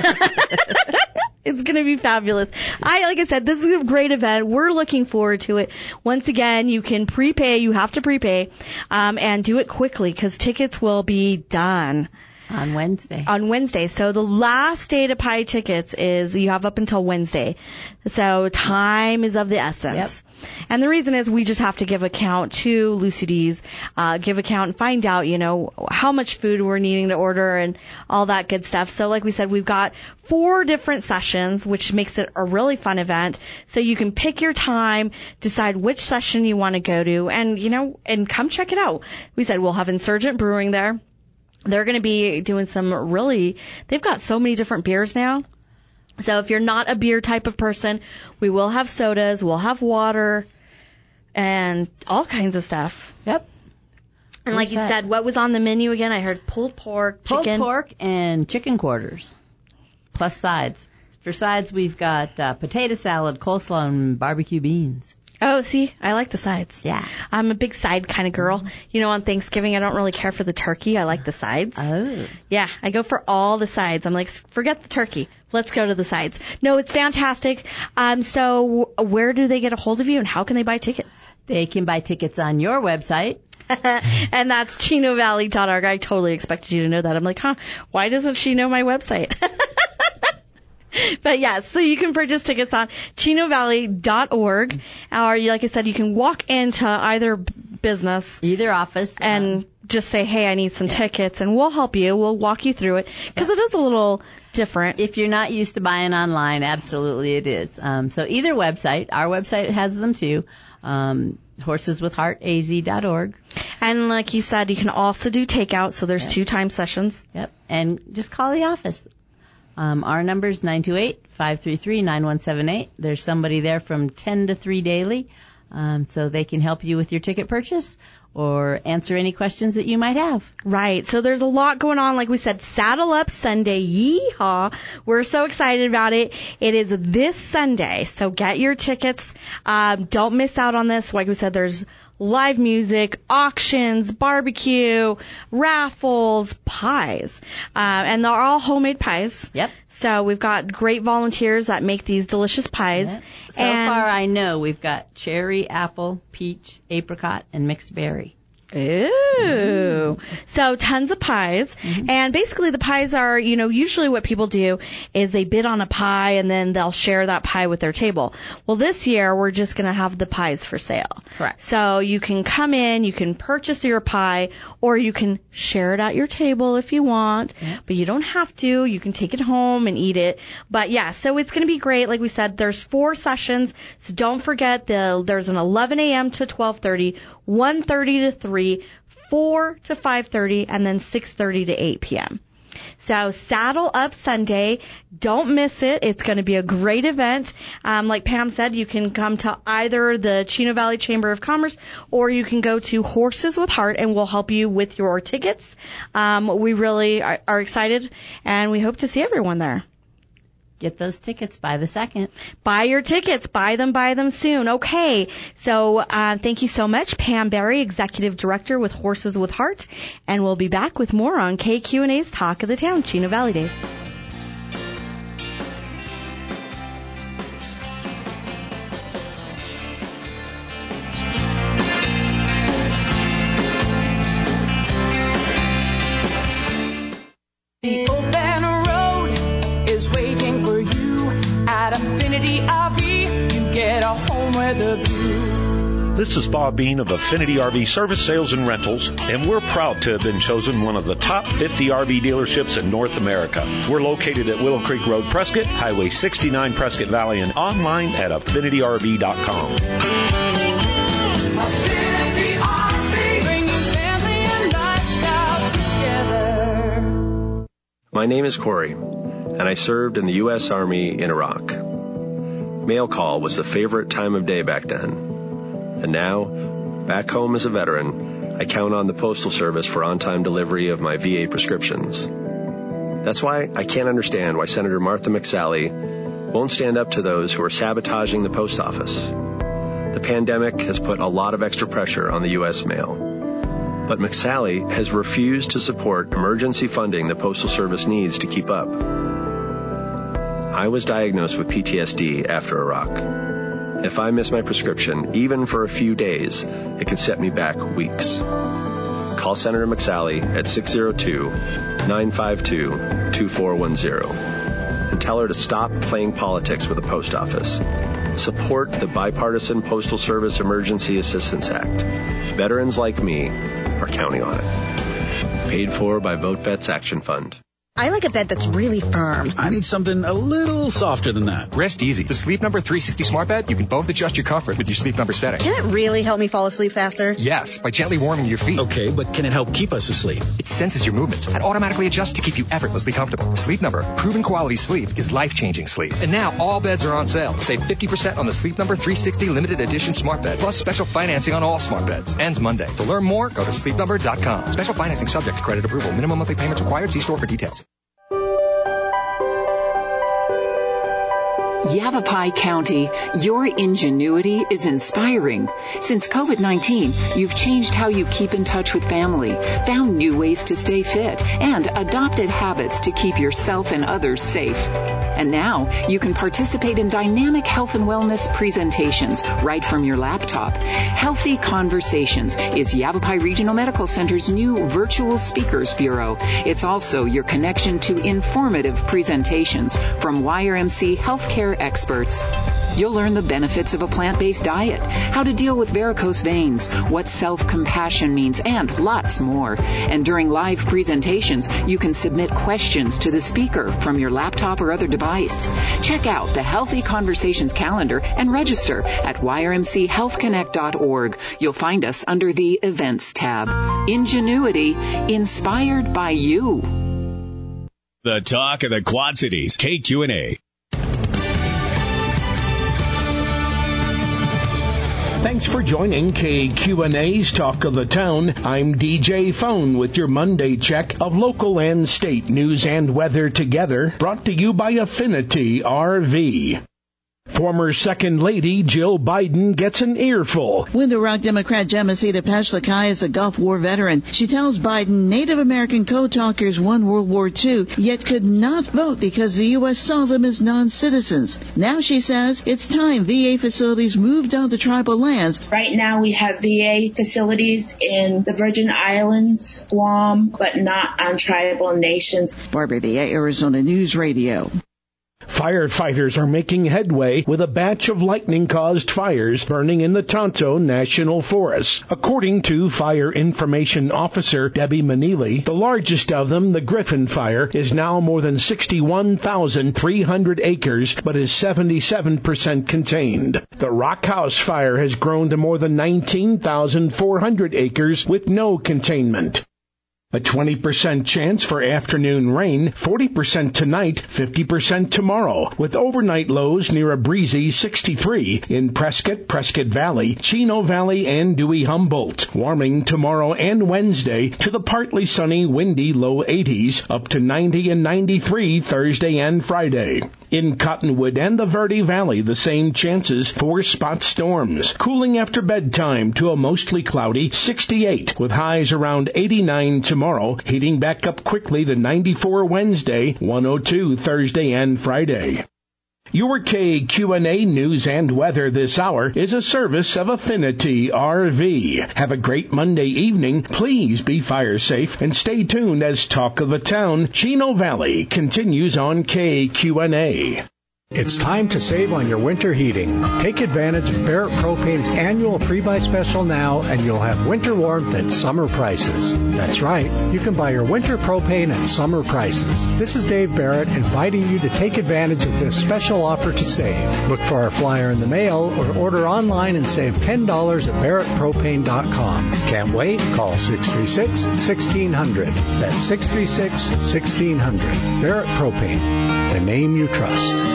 it's going to be fabulous. I, like I said, this is a great event. We're looking forward to it. Once again, you can prepay. You have to prepay, um, and do it quickly because tickets will be done. On Wednesday. On Wednesday. So the last day to buy tickets is you have up until Wednesday. So time is of the essence. Yep. And the reason is we just have to give account to Lucy D's, uh, give account and find out, you know, how much food we're needing to order and all that good stuff. So like we said, we've got four different sessions, which makes it a really fun event. So you can pick your time, decide which session you want to go to, and, you know, and come check it out. We said we'll have Insurgent Brewing there. They're going to be doing some really, they've got so many different beers now. So if you're not a beer type of person, we will have sodas, we'll have water, and all kinds of stuff. Yep. And like you said, what was on the menu again? I heard pulled pork, Pulled chicken. pork and chicken quarters, plus sides. For sides, we've got uh, potato salad, coleslaw, and barbecue beans. Oh, see, I like the sides. Yeah. I'm a big side kind of girl. You know, on Thanksgiving, I don't really care for the turkey. I like the sides. Oh. Yeah, I go for all the sides. I'm like, forget the turkey. Let's go to the sides. No, it's fantastic. Um, so where do they get a hold of you and how can they buy tickets? They can buy tickets on your website. And that's chino valley dot org. I totally expected you to know that. I'm like, huh, why doesn't she know my website? But yes, so you can purchase tickets on chino valley dot org, or like I said, you can walk into either business, either office, and um, just say, hey, I need some yeah. tickets, and we'll help you. We'll walk you through it, because yeah. it is a little different. If you're not used to buying online, absolutely it is. Um, so either website, our website has them too, um, horses with heart a z dot org. And like you said, you can also do takeout, so there's yep. two time sessions. Yep, and just call the office. Um, our number is nine two eight, five three three, nine one seven eight. There's somebody there from ten to three daily, um, so they can help you with your ticket purchase or answer any questions that you might have. Right. So there's a lot going on. Like we said, Saddle Up Sunday. Yeehaw. We're so excited about it. It is this Sunday, so get your tickets. Um, don't miss out on this. Like we said, there's live music, auctions, barbecue, raffles, pies. Uh, and they're all homemade pies. Yep. So we've got great volunteers that make these delicious pies. Yep. So and far, I know we've got cherry, apple, peach, apricot, and mixed berry. Ooh. Mm. So tons of pies. Mm-hmm. And basically the pies are, you know, usually what people do is they bid on a pie and then they'll share that pie with their table. Well, this year we're just going to have the pies for sale. Correct. So you can come in, you can purchase your pie, or you can share it at your table if you want, yeah. but you don't have to. You can take it home and eat it. But yeah, so it's going to be great. Like we said, there's four sessions. So don't forget the, there's an eleven a.m. to twelve thirty, one thirty to three, four to five thirty, and then six thirty to eight p.m. So Saddle Up Sunday. Don't miss it. It's going to be a great event. Um, like Pam said, you can come to either the Chino Valley Chamber of Commerce or you can go to Horses with Heart and we'll help you with your tickets. Um, we really are, are excited and we hope to see everyone there. Get those tickets by the second. Buy your tickets. Buy them, buy them soon. Okay. So, uh, thank you so much, Pam Berry, Executive Director with Horses with Heart. And we'll be back with more on K Q and A's Talk of the Town, Chino Valley Days. The open road is waiting for you at Affinity R V. You get a home with a view. This is Bob Bean of Affinity R V Service, Sales, and Rentals, and we're proud to have been chosen one of the top fifty R V dealerships in North America. We're located at Willow Creek Road, Prescott, Highway sixty-nine, Prescott Valley, and online at affinity r v dot com. Affinity R V, bringing family and lifestyle together. My name is Corey, and I served in the U S Army in Iraq. Mail call was the favorite time of day back then. And now, back home as a veteran, I count on the Postal Service for on-time delivery of my V A prescriptions. That's why I can't understand why Senator Martha McSally won't stand up to those who are sabotaging the post office. The pandemic has put a lot of extra pressure on the U S mail. But McSally has refused to support emergency funding the Postal Service needs to keep up. I was diagnosed with P T S D after Iraq. If I miss my prescription, even for a few days, it can set me back weeks. Call Senator McSally at six oh two, nine five two, two four one zero and tell her to stop playing politics with the post office. Support the Bipartisan Postal Service Emergency Assistance Act. Veterans like me are counting on it. Paid for by VoteVets Action Fund. I like a bed that's really firm. I need something a little softer than that. Rest easy. The Sleep Number three sixty Smart Bed, you can both adjust your comfort with your Sleep Number setting. Can it really help me fall asleep faster? Yes, by gently warming your feet. Okay, but can it help keep us asleep? It senses your movements and automatically adjusts to keep you effortlessly comfortable. Sleep Number, proven quality sleep is life-changing sleep. And now all beds are on sale. Save fifty percent on the Sleep Number three sixty Limited Edition Smart Bed, plus special financing on all smart beds. Ends Monday. To learn more, go to sleep number dot com. Special financing subject to credit approval. Minimum monthly payments required. See store for details. Yavapai County, your ingenuity is inspiring. Since covid nineteen, you've changed how you keep in touch with family, found new ways to stay fit, and adopted habits to keep yourself and others safe. And now, you can participate in dynamic health and wellness presentations right from your laptop. Healthy Conversations is Yavapai Regional Medical Center's new Virtual Speakers Bureau. It's also your connection to informative presentations from Y R M C healthcare experts. You'll learn the benefits of a plant-based diet, how to deal with varicose veins, what self-compassion means, and lots more. And during live presentations, you can submit questions to the speaker from your laptop or other device. Check out the Healthy Conversations calendar and register at y r m c health connect dot org. You'll find us under the Events tab. Ingenuity, inspired by you. The talk of the Quad Cities, K Q and A. Thanks for joining K Q and A's Talk of the Town. I'm D J Phone with your Monday check of local and state news and weather together, brought to you by Affinity R V. Former Second Lady Jill Biden gets an earful. Window Rock Democrat Jamasita Pashlikai is a Gulf War veteran. She tells Biden Native American code talkers won World War Two, yet could not vote because the U S saw them as non-citizens. Now she says it's time V A facilities moved on to tribal lands. Right now we have V A facilities in the Virgin Islands, Guam, but not on tribal nations. Barbara Villa, Arizona News Radio. Firefighters are making headway with a batch of lightning-caused fires burning in the Tonto National Forest. According to Fire Information Officer Debbie Manili, the largest of them, the Griffin Fire, is now more than sixty-one thousand three hundred acres, but is seventy-seven percent contained. The Rock House Fire has grown to more than nineteen thousand four hundred acres with no containment. A twenty percent chance for afternoon rain, forty percent tonight, fifty percent tomorrow, with overnight lows near a breezy sixty-three in Prescott, Prescott Valley, Chino Valley, and Dewey Humboldt. Warming tomorrow and Wednesday to the partly sunny, windy low eighties, up to ninety and ninety-three Thursday and Friday. In Cottonwood and the Verde Valley, the same chances for spot storms. Cooling after bedtime to a mostly cloudy sixty-eight, with highs around eighty-nine tomorrow. Tomorrow, heating back up quickly to ninety-four Wednesday, one oh two Thursday and Friday. Your K Q and A news and weather this hour is a service of Affinity R V. Have a great Monday evening. Please be fire safe and stay tuned as Talk of the Town, Chino Valley, continues on K Q and A. It's time to save on your winter heating. Take advantage of Barrett Propane's annual pre-buy special now, and you'll have winter warmth at summer prices. That's right, you can buy your winter propane at summer prices. This is Dave Barrett inviting you to take advantage of this special offer to save. Look for our flyer in the mail or order online and save ten dollars at barrett propane dot com. Can't wait? Call six three six, sixteen hundred. That's six three six, sixteen hundred. Barrett Propane, the name you trust.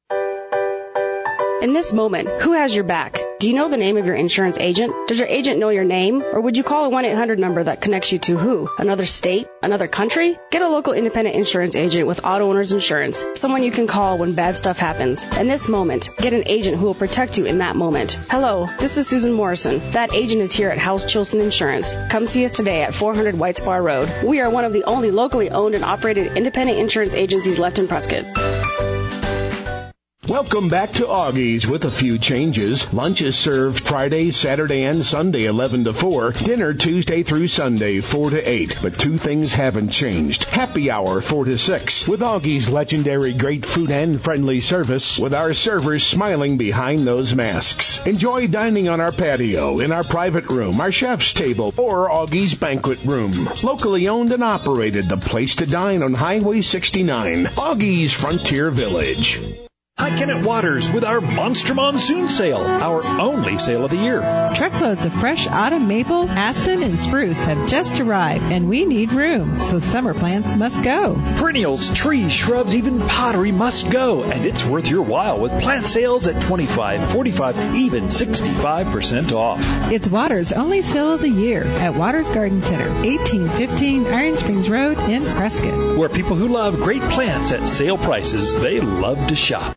In this moment, who has your back? Do you know the name of your insurance agent? Does your agent know your name? Or would you call a one eight hundred number that connects you to who? Another state? Another country? Get a local independent insurance agent with Auto Owners Insurance. Someone you can call when bad stuff happens. In this moment, get an agent who will protect you in that moment. Hello, this is Susan Morrison. That agent is here at House Chilson Insurance. Come see us today at four hundred White Spar Road. We are one of the only locally owned and operated independent insurance agencies left in Prescott. Welcome back to Augie's with a few changes. Lunch is served Friday, Saturday, and Sunday, eleven to four. Dinner Tuesday through Sunday, four to eight. But two things haven't changed. Happy hour, four to six. With Augie's legendary great food and friendly service, with our servers smiling behind those masks. Enjoy dining on our patio, in our private room, our chef's table, or Augie's banquet room. Locally owned and operated, the place to dine on Highway sixty-nine. Augie's Frontier Village. Hi, Kenneth Waters with our Monster Monsoon Sale, our only sale of the year. Truckloads of fresh autumn maple, aspen, and spruce have just arrived, and we need room, so summer plants must go. Perennials, trees, shrubs, even pottery must go, and it's worth your while with plant sales at twenty-five, forty-five, even sixty-five percent off. It's Waters' only sale of the year at Waters Garden Center, eighteen fifteen Iron Springs Road in Prescott. Where people who love great plants at sale prices, they love to shop.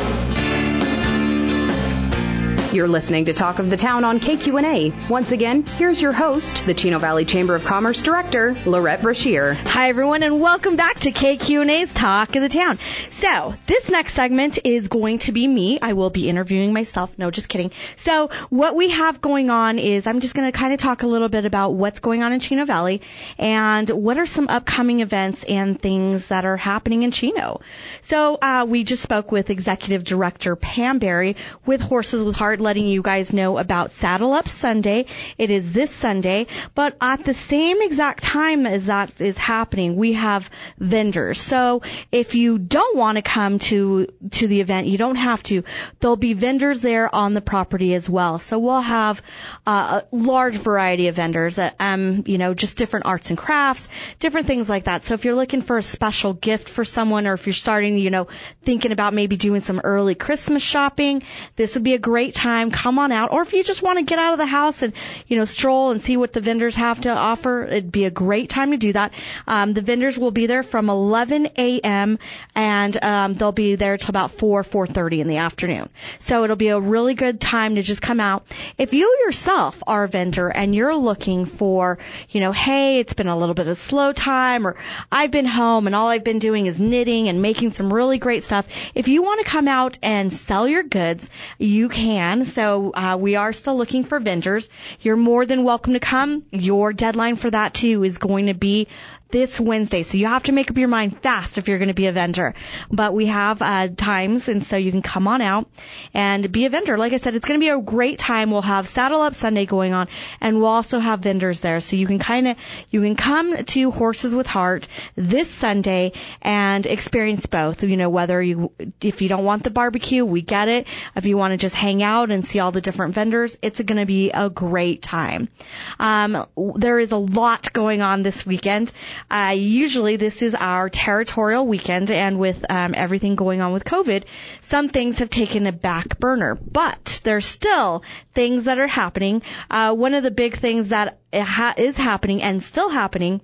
You're listening to Talk of the Town on K Q N A. Once again, here's your host, the Chino Valley Chamber of Commerce Director, Lorette Brashear. Hi, everyone, and welcome back to K Q N A's Talk of the Town. So, this next segment is going to be me. I will be interviewing myself. No, just kidding. So, what we have going on is I'm just going to kind of talk a little bit about what's going on in Chino Valley and what are some upcoming events and things that are happening in Chino. So, uh, we just spoke with Executive Director Pam Berry with Horses with Heart, letting you guys know about Saddle Up Sunday. It is this Sunday, but at the same exact time as that is happening, we have vendors. So if you don't want to come to to the event, you don't have to. There'll be vendors there on the property as well. So we'll have uh, a large variety of vendors, uh, um, you know, just different arts and crafts, different things like that. So if you're looking for a special gift for someone, or if you're starting, you know, thinking about maybe doing some early Christmas shopping, this would be a great time. Come on out. Or if you just want to get out of the house and, you know, stroll and see what the vendors have to offer, it'd be a great time to do that. Um, the vendors will be there from eleven a.m. and um, they'll be there till about four, four thirty in the afternoon. So it'll be a really good time to just come out. If you yourself are a vendor and you're looking for, you know, hey, it's been a little bit of slow time, or I've been home and all I've been doing is knitting and making some really great stuff. If you want to come out and sell your goods, you can. So uh, we are still looking for vendors. You're more than welcome to come. Your deadline for that, too, is going to be this Wednesday. So you have to make up your mind fast if you're going to be a vendor. But we have uh, times, and so you can come on out and be a vendor. Like I said, it's going to be a great time. We'll have Saddle Up Sunday going on, and we'll also have vendors there. So you can kind of, you can come to Horses with Heart this Sunday and experience both. You know, whether you, if you don't want the barbecue, we get it. If you want to just hang out and see all the different vendors, it's going to be a great time. Um, there is a lot going on this weekend. Uh, usually this is our territorial weekend, and with um, everything going on with COVID, some things have taken a back burner, but there's still things that are happening. Uh, one of the big things that ha- is happening and still happening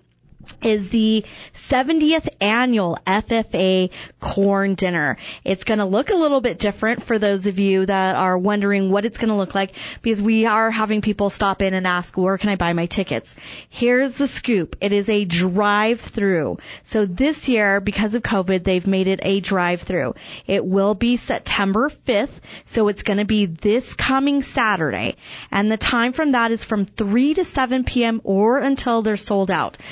is the seventieth annual F F A Corn Dinner. It's going to look a little bit different for those of you that are wondering what it's going to look like, because we are having people stop in and ask, where can I buy my tickets? Here's the scoop. It is a drive-through. So this year, because of COVID, they've made it a drive-through. It will be September fifth, so it's going to be this coming Saturday. And the time from that is from three to seven p.m. or until they're sold out. So they're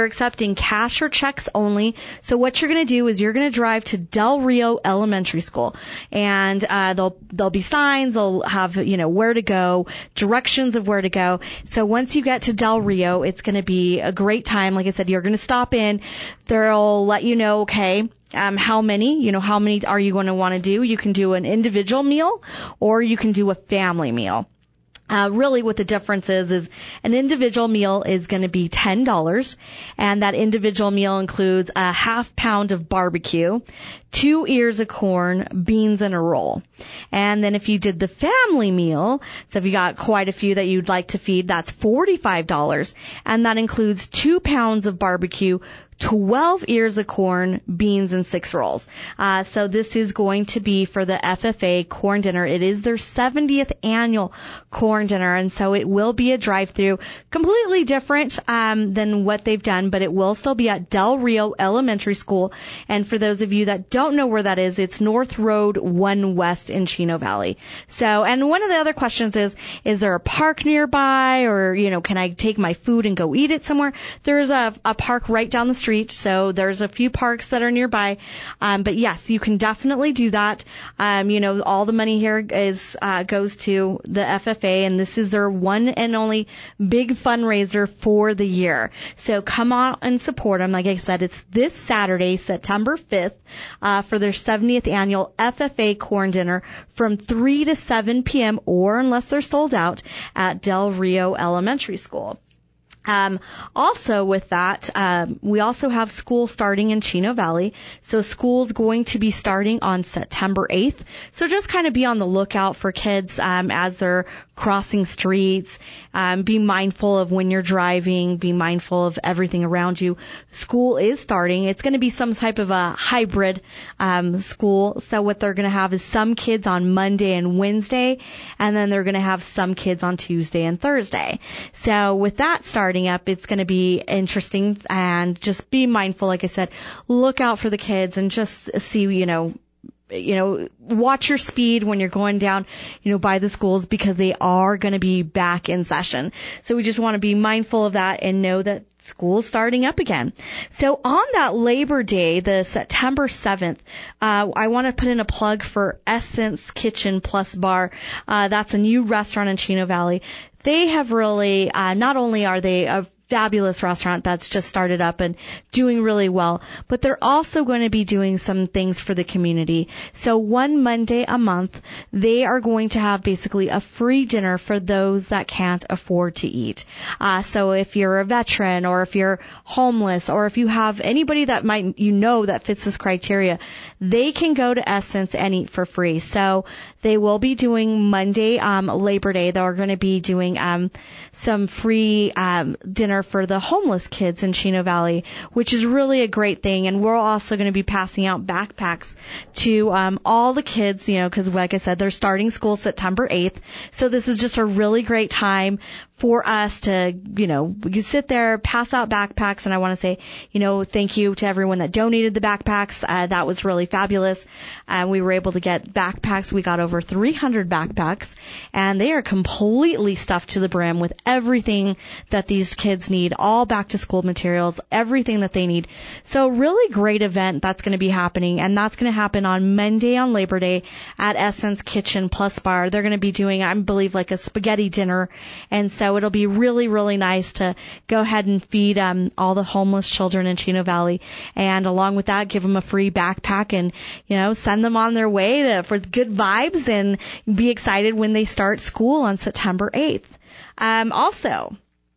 accepting cash or checks only. So what you're going to do is you're going to drive to Del Rio Elementary School, and uh, there'll there'll be signs. They'll have, you know, where to go, directions of where to go. So once you get to Del Rio, it's going to be a great time. Like I said, you're going to stop in. They'll let you know, okay, Um, how many, you know, how many are you going to want to do? You can do an individual meal or you can do a family meal. Uh, really what the difference is, is an individual meal is going to be ten dollars, and that individual meal includes a half pound of barbecue, two ears of corn, beans, and a roll. And then if you did the family meal, so if you got quite a few that you'd like to feed, that's forty-five dollars, and that includes two pounds of barbecue, twelve ears of corn, beans, and six rolls. Uh, so this is going to be for the F F A corn dinner. It is their seventieth annual corn dinner, and so it will be a drive-through, completely different um, than what they've done, but it will still be at Del Rio Elementary School. And for those of you that don't know where that is, it's North Road one West in Chino Valley. So, and one of the other questions is, is there a park nearby, or, you know, can I take my food and go eat it somewhere? There's a, a park right down the street, so there's a few parks that are nearby. Um, but yes, you can definitely do that. Um, you know, all the money here is uh, goes to the F F A, and this is their one and only big fundraiser for the year. So come on and support them. Like I said, it's this Saturday, September fifth, uh, for their seventieth annual F F A corn dinner from three to seven p.m. or unless they're sold out at Del Rio Elementary School. Um, also with that, um, we also have school starting in Chino Valley. So school's going to be starting on September eighth. So just kind of be on the lookout for kids, um, as they're crossing streets. Um, be mindful of when you're driving. Be mindful of everything around you. School is starting. It's going to be some type of a hybrid, um, school. So what they're going to have is some kids on Monday and Wednesday, and then they're going to have some kids on Tuesday and Thursday. So with that starting up, it's going to be interesting, and just be mindful. Like I said, look out for the kids and just see, you know, you know, watch your speed when you're going down, you know, by the schools, because they are going to be back in session. So we just want to be mindful of that and know that school's starting up again. So on that Labor Day, the September seventh, uh, I want to put in a plug for Essence Kitchen Plus Bar. Uh, that's a new restaurant in Chino Valley. They have really, uh, not only are they a fabulous restaurant that's just started up and doing really well, but they're also going to be doing some things for the community. So one Monday a month, they are going to have basically a free dinner for those that can't afford to eat. Uh, so if you're a veteran, or if you're homeless, or if you have anybody that might, you know, that fits this criteria, they can go to Essence and eat for free. So they will be doing Monday, um, Labor Day. They're going to be doing, um, some free, um, dinner for the homeless kids in Chino Valley, which is really a great thing. And we're also going to be passing out backpacks to um, all the kids, you know, because like I said, they're starting school September eighth. So this is just a really great time for us to, you know, you sit there, pass out backpacks. And I want to say, you know, thank you to everyone that donated the backpacks. Uh, that was really fabulous. And uh, we were able to get backpacks. We got over three hundred backpacks, and they are completely stuffed to the brim with everything that these kids need, all back to school materials, everything that they need. So really great event that's going to be happening, and that's going to happen on Monday on Labor Day at Essence Kitchen Plus Bar. They're going to be doing, I believe, like a spaghetti dinner, and so it'll be really, really nice to go ahead and feed um, all the homeless children in Chino Valley, and along with that, give them a free backpack and, you know, send them on their way to, for good vibes, and be excited when they start school on September eighth. Um, also,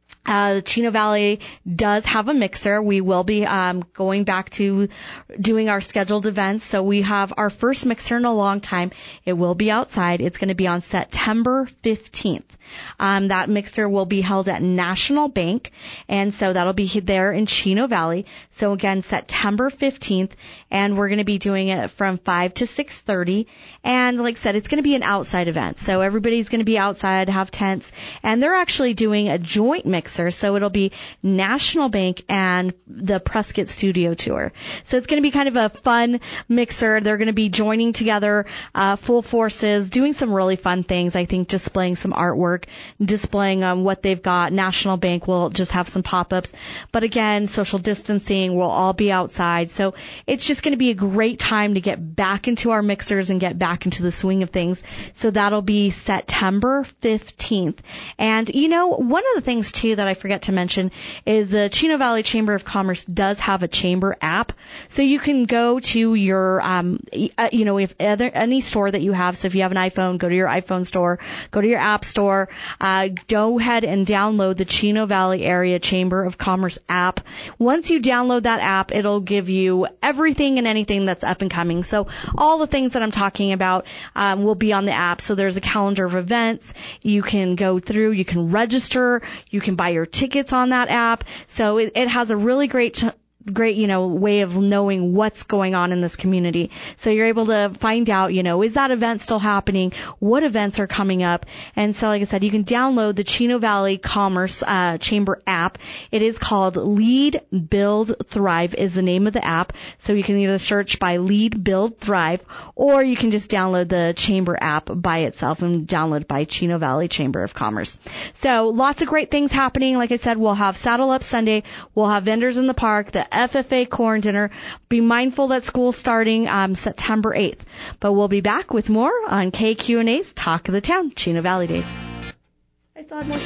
Uh, Chino Valley does have a mixer. We will be um, going back to doing our scheduled events. So we have our first mixer in a long time. It will be outside. It's going to be on September fifteenth. Um, that mixer will be held at National Bank, and so that'll be there in Chino Valley. So again, September fifteenth, and we're going to be doing it from five to six thirty. And like I said, it's going to be an outside event. So everybody's going to be outside, have tents, and they're actually doing a joint mixer. So it'll be National Bank and the Prescott Studio Tour. So it's going to be kind of a fun mixer. They're going to be joining together, uh, full forces, doing some really fun things. I think displaying some artwork park displaying um, what they've got. National Bank will just have some pop-ups. But again, social distancing, we'll all be outside. So it's just going to be a great time to get back into our mixers and get back into the swing of things. So that'll be September fifteenth. And, you know, one of the things, too, that I forget to mention is the Chino Valley Chamber of Commerce does have a chamber app. So you can go to your, um, you know, if other, any store that you have. So if you have an iPhone, go to your iPhone store, go to your app store, uh, go ahead and download the Chino Valley Area Chamber of Commerce app. Once you download that app, it'll give you everything and anything that's up and coming. So all the things that I'm talking about um, will be on the app. So there's a calendar of events. You can go through, you can register, you can buy your tickets on that app. So it, it has a really great t- great, you know, way of knowing what's going on in this community. So you're able to find out, you know, is that event still happening? What events are coming up? And so, like I said, you can download the Chino Valley Commerce uh, Chamber app. It is called Lead, Build, Thrive is the name of the app. So you can either search by Lead, Build, Thrive, or you can just download the Chamber app by itself and download by Chino Valley Chamber of Commerce. So lots of great things happening. Like I said, we'll have Saddle Up Sunday. We'll have vendors in the park. The F F A corn dinner. Be mindful that school's starting um, September eighth. But we'll be back with more on K Q and A's Talk of the Town, Chino Valley Days. I still have more.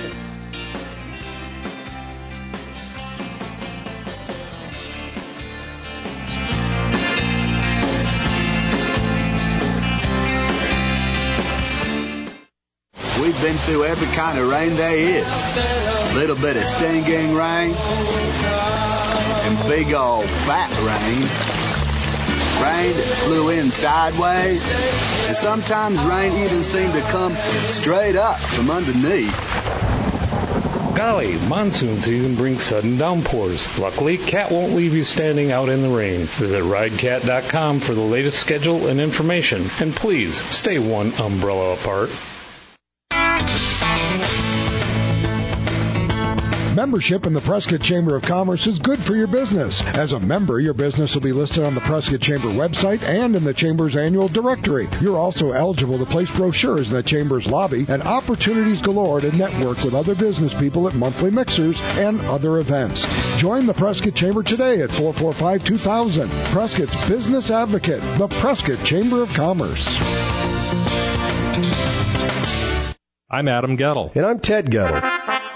We've been through every kind of rain there is. Little bit of stinging rain and big old fat rain. Rain that flew in sideways, and sometimes rain even seemed to come straight up from underneath. Golly, monsoon season brings sudden downpours. Luckily, Cat won't leave you standing out in the rain. Visit ride cat dot com for the latest schedule and information. And please, stay one umbrella apart. Membership in the Prescott Chamber of Commerce is good for your business. As a member, your business will be listed on the Prescott Chamber website and in the Chamber's annual directory. You're also eligible to place brochures in the Chamber's lobby and opportunities galore to network with other business people at monthly mixers and other events. Join the Prescott Chamber today at four four five, two thousand. Prescott's Business Advocate, the Prescott Chamber of Commerce. I'm Adam Gettle. And I'm Ted Gettle.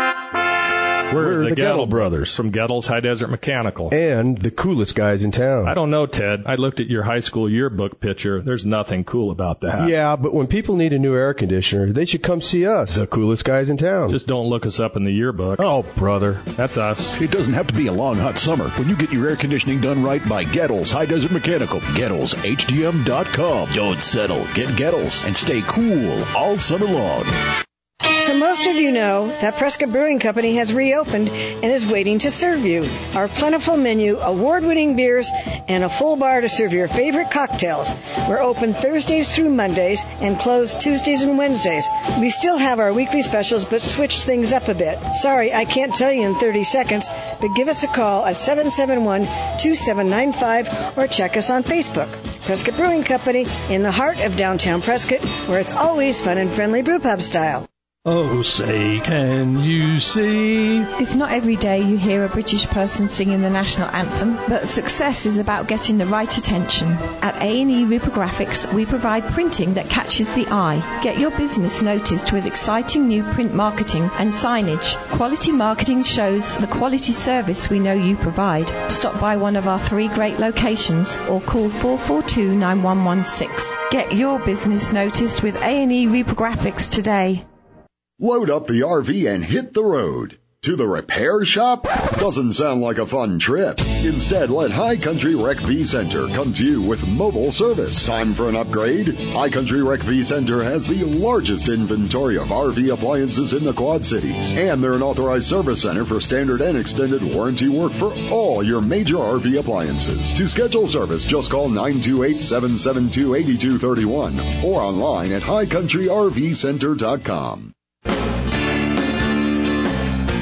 We're, We're the, the Gettle, Gettle brothers from Gettle's High Desert Mechanical. And the coolest guys in town. I don't know, Ted. I looked at your high school yearbook picture. There's nothing cool about that. Yeah, but when people need a new air conditioner, they should come see us, the coolest guys in town. Just don't look us up in the yearbook. Oh, brother. That's us. It doesn't have to be a long, hot summer when you get your air conditioning done right by Gettle's High Desert Mechanical. Gettles H D M dot com. Don't settle. Get Gettle's and stay cool all summer long. So most of you know that Prescott Brewing Company has reopened and is waiting to serve you. Our plentiful menu, award-winning beers, and a full bar to serve your favorite cocktails. We're open Thursdays through Mondays and closed Tuesdays and Wednesdays. We still have our weekly specials, but switched things up a bit. Sorry, I can't tell you in thirty seconds, but give us a call at seven seven one, two seven nine five or check us on Facebook. Prescott Brewing Company, in the heart of downtown Prescott, where it's always fun and friendly brewpub style. Oh, say, can you see? It's not every day you hear a British person singing the national anthem, but success is about getting the right attention. At A and E Reprographics, we provide printing that catches the eye. Get your business noticed with exciting new print marketing and signage. Quality marketing shows the quality service we know you provide. Stop by one of our three great locations or call four four two, nine one one six. Get your business noticed with A and E Reprographics today. Load up the R V and hit the road. To the repair shop? Doesn't sound like a fun trip. Instead, let High Country Rec V Center come to you with mobile service. Time for an upgrade? High Country Rec V Center has the largest inventory of R V appliances in the Quad Cities. And they're an authorized service center for standard and extended warranty work for all your major R V appliances. To schedule service, just call nine two eight, seven seven two, eight two three one or online at high country r v center dot com.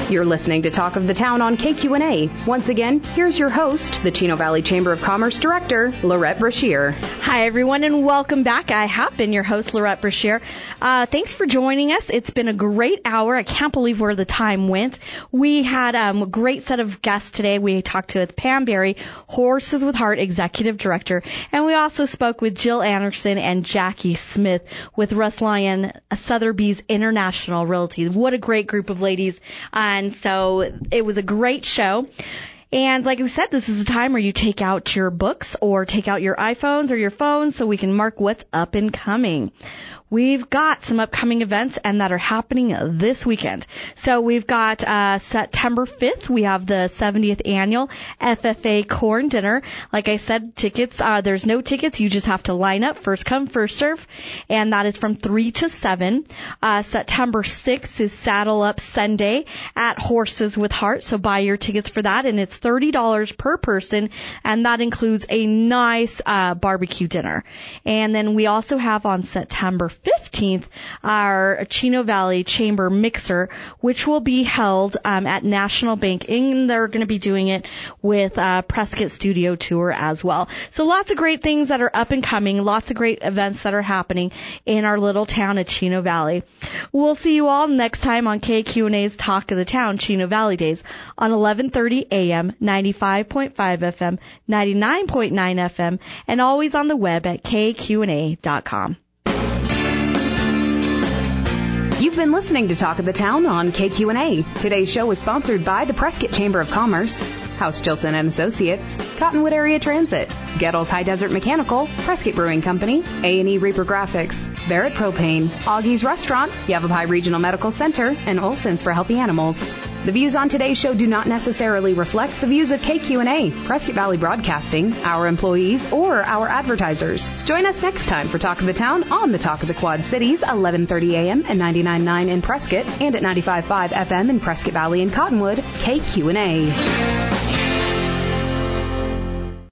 You're listening to Talk of the Town on K Q N A. Once again, here's your host, the Chino Valley Chamber of Commerce Director, Lorette Brashear. Hi, everyone, and welcome back. I have been your host, Lorette Brashear. Uh, thanks for joining us. It's been a great hour. I can't believe where the time went. We had um, a great set of guests today. We talked to Pam Berry, Horses with Heart Executive Director, and we also spoke with Jill Anderson and Jackie Smith with Russ Lyon, Sotheby's International Realty. What a great group of ladies. And so it was a great show. And like we said, this is a time where you take out your books or take out your iPhones or your phones so we can mark what's up and coming. We've got some upcoming events and that are happening this weekend. So we've got uh September fifth, we have the seventieth annual F F A Corn Dinner. Like I said, tickets, uh there's no tickets, you just have to line up, first come, first serve, and that is from three to seven. Uh September sixth is Saddle Up Sunday at Horses with Heart, so buy your tickets for that, and it's thirty dollars per person, and that includes a nice uh barbecue dinner. And then we also have on September fifteenth, our Chino Valley Chamber Mixer, which will be held um, at National Bank, and they're going to be doing it with uh, Prescott Studio Tour as well. So lots of great things that are up and coming, lots of great events that are happening in our little town of Chino Valley. We'll see you all next time on K Q N A's Talk of the Town, Chino Valley Days, on eleven thirty a.m., ninety-five point five F M, ninety-nine point nine F M, and always on the web at K Q N A dot com. You've been listening to Talk of the Town on K Q N A. Today's show was sponsored by the Prescott Chamber of Commerce, House Jilson and Associates, Cottonwood Area Transit, Gettles High Desert Mechanical, Prescott Brewing Company, A and E Reaper Graphics, Barrett Propane, Augie's Restaurant, Yavapai Regional Medical Center, and Olson's for Healthy Animals. The views on today's show do not necessarily reflect the views of K Q N A, Prescott Valley Broadcasting, our employees, or our advertisers. Join us next time for Talk of the Town on the Talk of the Quad Cities, eleven thirty a.m. and ninety-nine point nine in Prescott, and at ninety-five point five F M in Prescott Valley and Cottonwood, K Q N A.